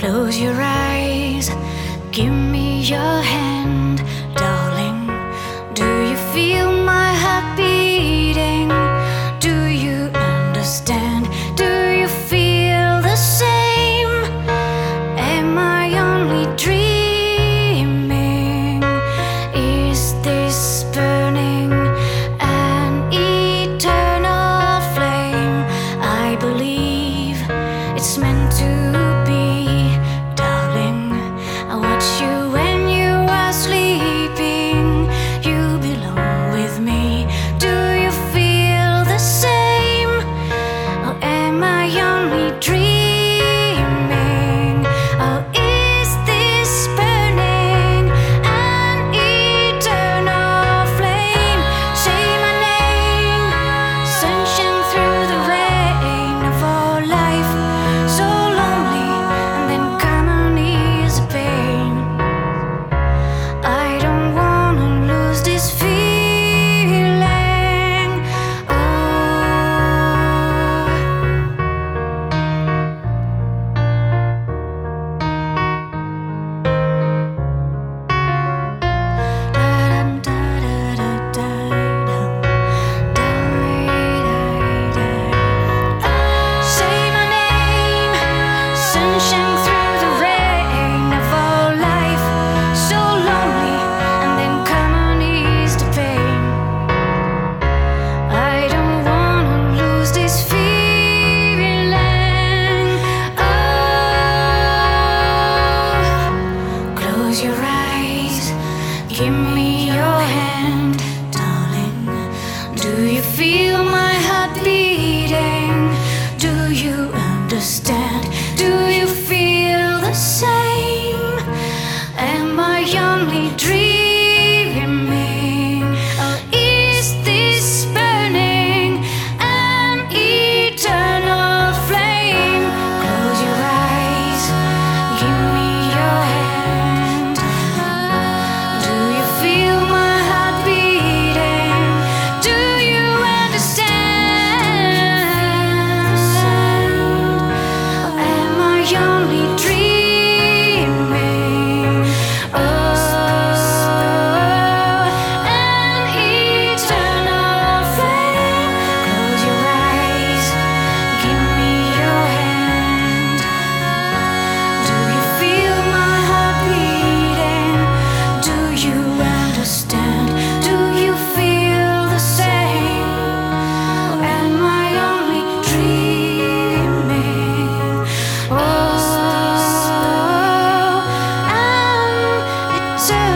Close your eyes, give me your hand, darling. Do you feel my heart beating? Do you understand? Do you feel the same? Am I only dreaming? Is this burning an eternal flame? I believe it's meant to be. Darling, I watch you when you are sleeping. You belong with me. Do you feel the same? Or am I only dreaming? Or is this burning an eternal flame? Say my name, sunshine through the rain of our life. So lonely, and then come on ease the pain. I don't wanna lose this feeling. Oh, say my name, sunshine through the rain of our life. So lonely, and then come on ease the pain. I don't wanna lose this feeling. Oh, close your eyes, give me your hand, darling. Do you feel my heart beating? Do you understand? Do you feel the same? Am I only dreaming? Or is this burning an eternal flame? Close your eyes, give me your hand. Do you feel my heart beating? Do you understand? Or am I only dreaming? Oh, an eternal flame. Close your eyes, give me your hand. Do you feel my heart beating? Do you understand? Do you feel the same? Or am I only dreaming? Oh, an eternal